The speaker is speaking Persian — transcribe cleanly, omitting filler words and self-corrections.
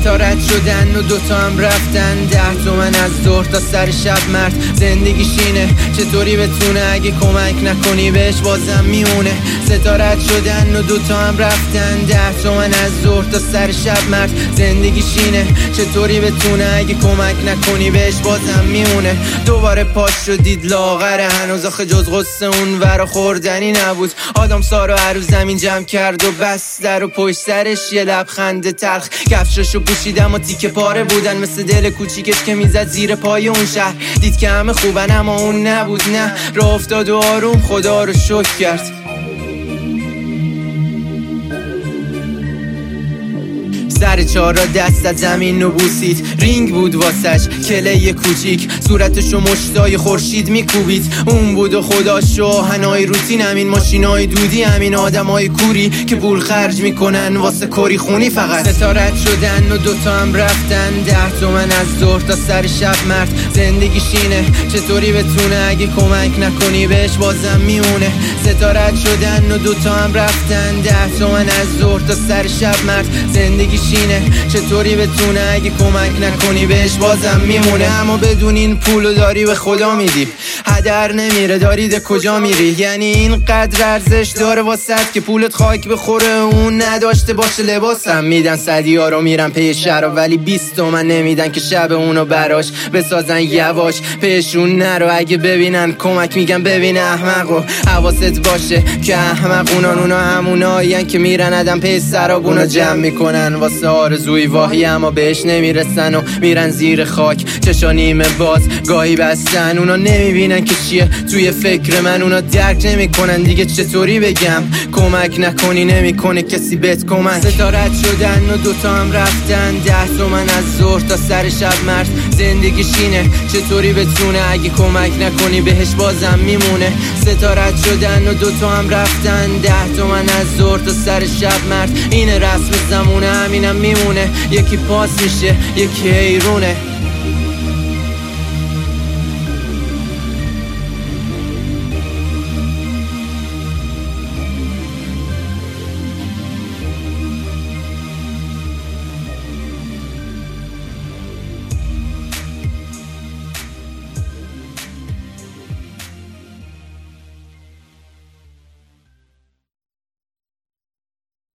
ستارت شدن و دوتا هم رفتن. 10 تومن از ظهر تا سر شب مرد زندگیش اینه. چطوری بتونه اگه کمک نکنی بهش بازم میمونه. ستارت شدن و دوتا هم رفتن. 10 تومن از ظهر تا سر شب مرد زندگیش اینه. چطوری بتونه اگه کمک نکنی بهش بازم میمونه. دوباره پاش شدید لاغره هنوز آخه جز غصه اون ورا خوردنی نبود. آدم سارو هر روز زمین جمع کرد و بس در و پشت سرش یه لبخند تلخ. کفشاشو پوشیدم و تیکه پاره بودن مثل دل کوچیکش که میزد زیر پای اون شهر. دید که همه خوبن اما اون نبود. نه راه افتاد و آروم خدا رو شکر کرد. سر چهارا دست از زمین رو بوسید. رینگ بود واسش کله کوچیک. صورتشو مشتای خورشید میکوبید. اون بود و خداشو آهنای روتین. همین ماشینای دودی، همین آدمای کوری که پول خرج میکنن واسه کری خونی فقط. ستارت شدن و دوتا هم رفتن. 10 تومن از ظهر تا سر شب مرد زندگیش اینه. چطوری بتونه اگه کمک نکنی بهش بازم میمونه. ستارت شدن و دوتا هم رفتن. 10 تومن از ظهر تا سر شب مرد زندگیش اینه. چطوری بتونه اگه کمک نکنی بهش بازم میمونه. اما بدون این پولو داری به خدا میدی. هدر نمیره دارید کجا میری. یعنی اینقدر ارزش داره واسط که پولت خاک بخوره اون نداشته باشه. لباسم میدن صدیا رو میرن پی شراب ولی 20 تومن نمیدن که شب اونو براش بسازن یواش. پیشون نرو اگه ببینن کمک میگن ببین احمق و حواست باشه که احمق اونا همونایین که میرن ادم پی سرابونو جمع میکنن واسه آرزوی واهی اما بهش نمیرسن و میرن زیر خاک. چشا نیمه باز گاهی بستن. اونا نمیبینن که چیه توی فکر من. اونا درک نمیکنن دیگه چطوری بگم. کمک نکنی نمیکنه کسی بهت کمک. ستارت شدن و دوتا هم رفتن. 10 تومن از ظهر تا سر شب مرد زندگیش اینه. چطوری بتونه اگه کمک نکنی بهش بازم میمونه. ستارت شدن و دوتا هم رفتن. 10 تومن از ظهر تا سر شب مرد اینه رسم زمونه. همینم میمونه. یکی پاس میشه یکی حیرونه.